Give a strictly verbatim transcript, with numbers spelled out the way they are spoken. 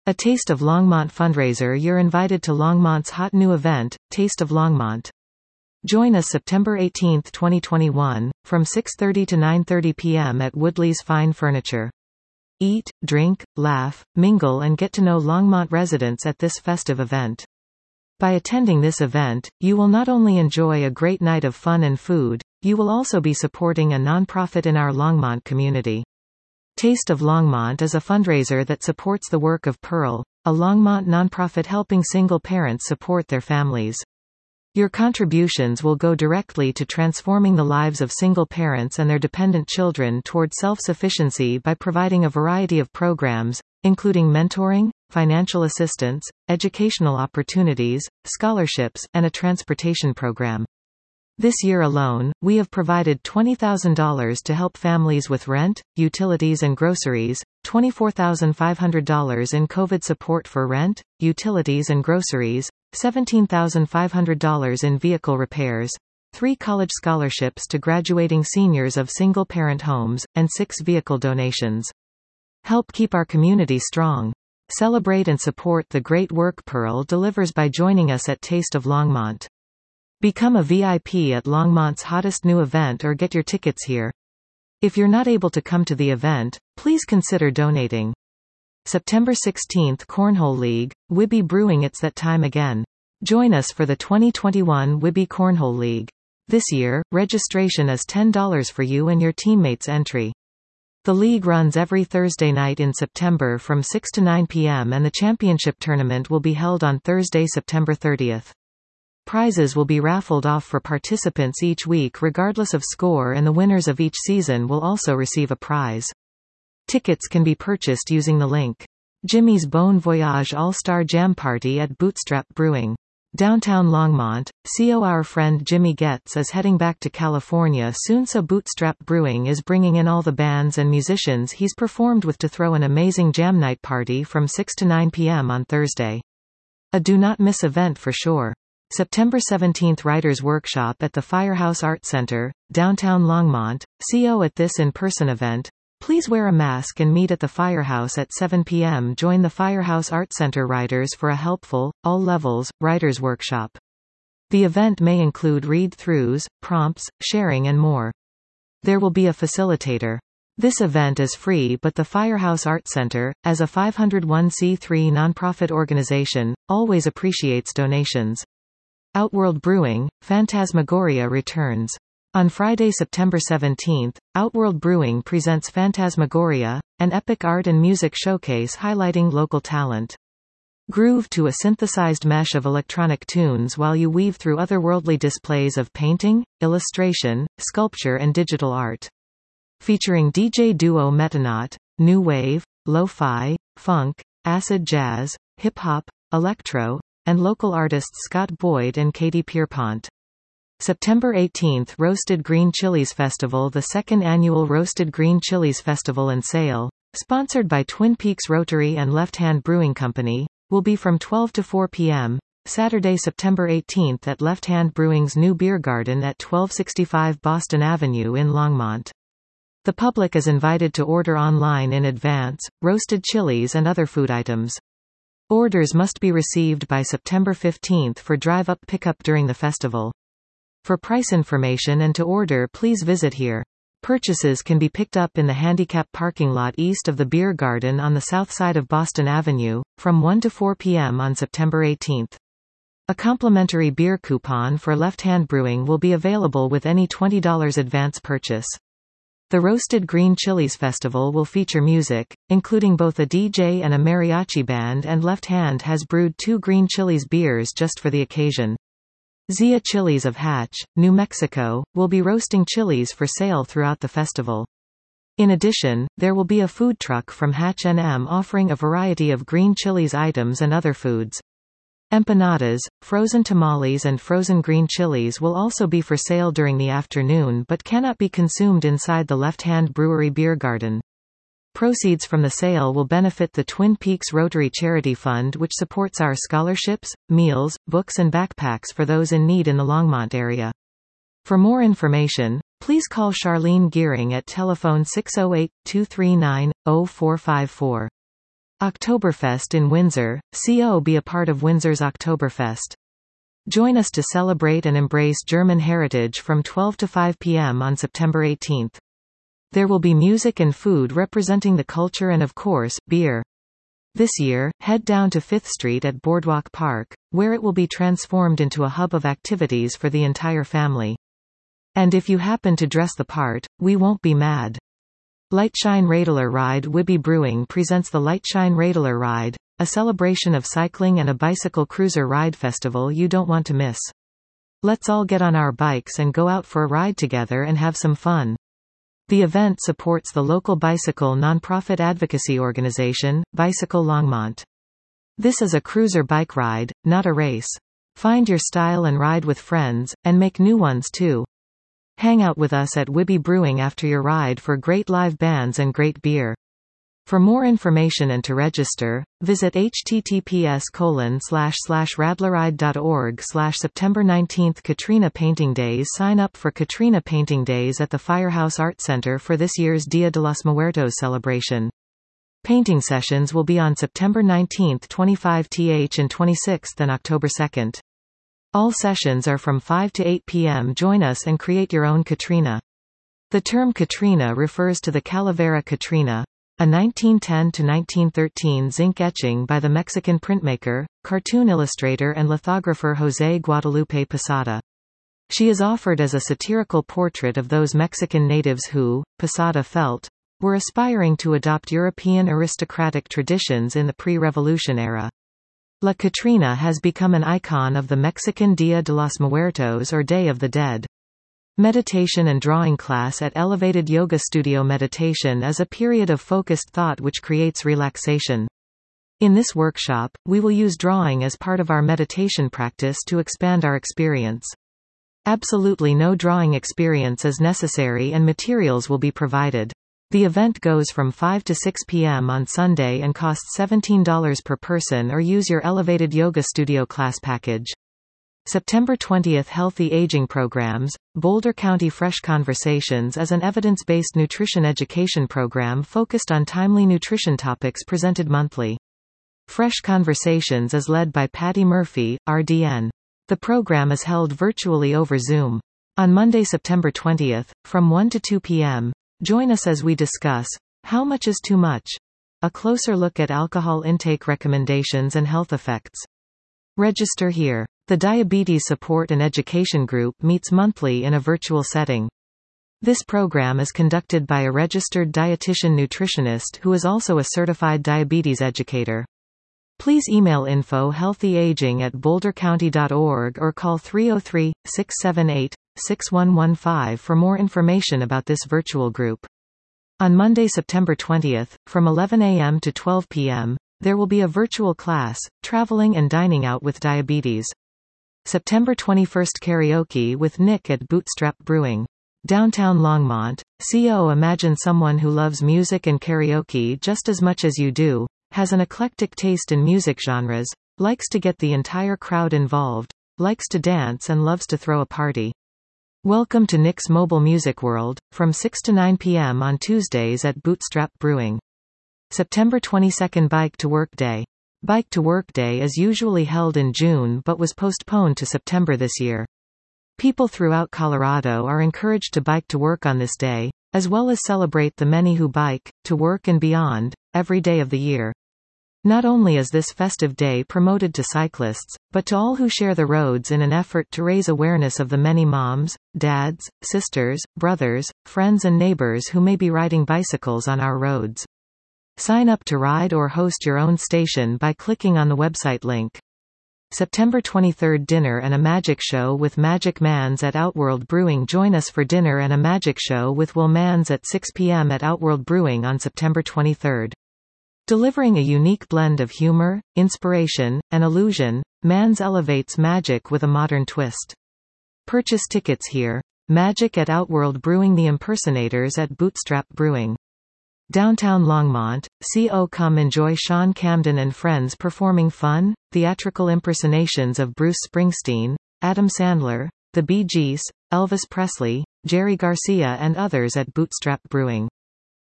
A Taste of Longmont fundraiser. You're invited to Longmont's hot new event, Taste of Longmont. Join us September eighteenth twenty twenty-one, from six thirty to nine thirty p m at Woodley's Fine Furniture. Eat, drink, laugh, mingle and get to know Longmont residents at this festive event. By attending this event, you will not only enjoy a great night of fun and food, you will also be supporting a nonprofit in our Longmont community. Taste of Longmont is a fundraiser that supports the work of Pearl, a Longmont nonprofit helping single parents support their families. Your contributions will go directly to transforming the lives of single parents and their dependent children toward self-sufficiency by providing a variety of programs, including mentoring, financial assistance, educational opportunities, scholarships, and a transportation program. This year alone, we have provided twenty thousand dollars to help families with rent, utilities and groceries, twenty-four thousand five hundred dollars in COVID support for rent, utilities and groceries, seventeen thousand five hundred dollars in vehicle repairs, three college scholarships to graduating seniors of single-parent homes, and six vehicle donations. Help keep our community strong. Celebrate and support the great work Pearl delivers by joining us at Taste of Longmont. Become a V I P at Longmont's hottest new event or get your tickets here. If you're not able to come to the event, please consider donating. September sixteenth Cornhole League, Whibby Brewing. It's that time again. Join us for the twenty twenty-one Whibby Cornhole League. This year, registration is ten dollars for you and your teammates' entry. The league runs every Thursday night in September from six to nine p m and the championship tournament will be held on Thursday, September thirtieth. Prizes will be raffled off for participants each week regardless of score, and the winners of each season will also receive a prize. Tickets can be purchased using the link. Jimmy's Bon Voyage All-Star Jam Party at Bootstrap Brewing. Downtown Longmont, C O Our friend Jimmy Getz is heading back to California soon, so Bootstrap Brewing is bringing in all the bands and musicians he's performed with to throw an amazing jam night party from six to nine p m on Thursday. A do not miss event for sure. September seventeenth Writers Workshop at the Firehouse Art Center, downtown Longmont. C O at this in-person event. Please wear a mask and meet at the Firehouse at seven p m Join the Firehouse Art Center writers for a helpful, all-levels, writers workshop. The event may include read-throughs, prompts, sharing and more. There will be a facilitator. This event is free, but the Firehouse Art Center, as a five oh one c three nonprofit organization, always appreciates donations. Outworld Brewing, Phantasmagoria returns. On Friday, September seventeenth, Outworld Brewing presents Phantasmagoria, an epic art and music showcase highlighting local talent. Groove to a synthesized mesh of electronic tunes while you weave through otherworldly displays of painting, illustration, sculpture and digital art. Featuring D J duo Metanaut, new wave, lo-fi, funk, acid jazz, hip-hop, electro, and local artists Scott Boyd and Katie Pierpont. September eighteenth Roasted Green Chilies Festival. The second annual Roasted Green Chilies Festival and Sale, sponsored by Twin Peaks Rotary and Left Hand Brewing Company, will be from twelve to four p m Saturday, September eighteenth at Left Hand Brewing's new beer garden at twelve sixty-five Boston Avenue in Longmont. The public is invited to order online in advance, roasted chilies and other food items. Orders must be received by September fifteenth for drive-up pickup during the festival. For price information and to order, please visit here. Purchases can be picked up in the handicap parking lot east of the beer garden on the south side of Boston Avenue, from one to four p m on September eighteenth. A complimentary beer coupon for Left Hand Brewing will be available with any twenty dollars advance purchase. The Roasted Green Chilies Festival will feature music, including both a D J and a mariachi band, and Left Hand has brewed two green chilies beers just for the occasion. Zia Chilies of Hatch, New Mexico, will be roasting chilies for sale throughout the festival. In addition, there will be a food truck from Hatch N M offering a variety of green chilies items and other foods. Empanadas, frozen tamales and frozen green chilies will also be for sale during the afternoon but cannot be consumed inside the Left Hand Brewery beer garden. Proceeds from the sale will benefit the Twin Peaks Rotary Charity Fund, which supports our scholarships, meals, books and backpacks for those in need in the Longmont area. For more information, please call Charlene Gearing at telephone six oh eight, two three nine, oh four five four. Oktoberfest in Windsor. Co Be a part of Windsor's Oktoberfest. Join us to celebrate and embrace German heritage from twelve to five p m on September eighteenth. There will be music and food representing the culture and, of course, beer. This year, head down to Fifth Street at Boardwalk Park, where it will be transformed into a hub of activities for the entire family. And if you happen to dress the part, we won't be mad. Lightshine Radler Ride. Whibby Brewing presents the Lightshine Radler Ride, a celebration of cycling and a bicycle cruiser ride festival you don't want to miss. Let's all get on our bikes and go out for a ride together and have some fun. The event supports the local bicycle nonprofit advocacy organization, Bicycle Longmont. This is a cruiser bike ride, not a race. Find your style and ride with friends, and make new ones too. Hang out with us at Whibby Brewing after your ride for great live bands and great beer. For more information and to register, visit https colon slash slash radleride.org slash September nineteenth Katrina Painting Days. Sign up for Katrina Painting Days at the Firehouse Art Center for this year's Dia de los Muertos celebration. Painting sessions will be on September nineteenth, twenty-five thousand and twenty-sixth and October second. All sessions are from five to eight p m Join us and create your own Katrina. The term Katrina refers to the Calavera Katrina, a nineteen ten to nineteen thirteen zinc etching by the Mexican printmaker, cartoon illustrator and lithographer José Guadalupe Posada. She is offered as a satirical portrait of those Mexican natives who, Posada felt, were aspiring to adopt European aristocratic traditions in the pre-revolution era. La Catrina has become an icon of the Mexican Dia de los Muertos or Day of the Dead. Meditation and drawing class at Elevated Yoga Studio. Meditation is a period of focused thought which creates relaxation. In this workshop, we will use drawing as part of our meditation practice to expand our experience. Absolutely no drawing experience is necessary and materials will be provided. The event goes from five to six p m on Sunday and costs seventeen dollars per person, or use your Elevated Yoga Studio class package. September twentieth Healthy Aging Programs. Boulder County Fresh Conversations is an evidence-based nutrition education program focused on timely nutrition topics presented monthly. Fresh Conversations is led by Patty Murphy, R D N. The program is held virtually over Zoom. On Monday, September twentieth, from one to two p m, join us as we discuss, How Much is Too Much? A closer look at alcohol intake recommendations and health effects. Register here. The Diabetes Support and Education Group meets monthly in a virtual setting. This program is conducted by a registered dietitian nutritionist who is also a certified diabetes educator. Please email info healthyaging at boulder county dot org or call three oh three, six seven eight, six one one five for more information about this virtual group. On Monday, September twentieth, from eleven a m to twelve p m, there will be a virtual class, Traveling and Dining Out with Diabetes. September twenty-first Karaoke with Nick at Bootstrap Brewing. Downtown Longmont. Co Imagine someone who loves music and karaoke just as much as you do, has an eclectic taste in music genres, likes to get the entire crowd involved, likes to dance and loves to throw a party. Welcome to Nick's Mobile Music World, from six to nine p m on Tuesdays at Bootstrap Brewing. September twenty-second Bike to Work Day. Bike to Work Day is usually held in June but was postponed to September this year. People throughout Colorado are encouraged to bike to work on this day, as well as celebrate the many who bike, to work and beyond, every day of the year. Not only is this festive day promoted to cyclists, but to all who share the roads in an effort to raise awareness of the many moms, dads, sisters, brothers, friends and neighbors who may be riding bicycles on our roads. Sign up to ride or host your own station by clicking on the website link. September twenty-third Dinner and a Magic Show with Magic Mans at Outworld Brewing. Join us for dinner and a magic show with Will Mans at six p m at Outworld Brewing on September twenty-third. Delivering a unique blend of humor, inspiration, and illusion, Mans elevates magic with a modern twist. Purchase tickets here. Magic at Outworld Brewing. The Impersonators at Bootstrap Brewing. Downtown Longmont. Co Come enjoy Sean Camden and friends performing fun, theatrical impersonations of Bruce Springsteen, Adam Sandler, the Bee Gees, Elvis Presley, Jerry Garcia and others at Bootstrap Brewing.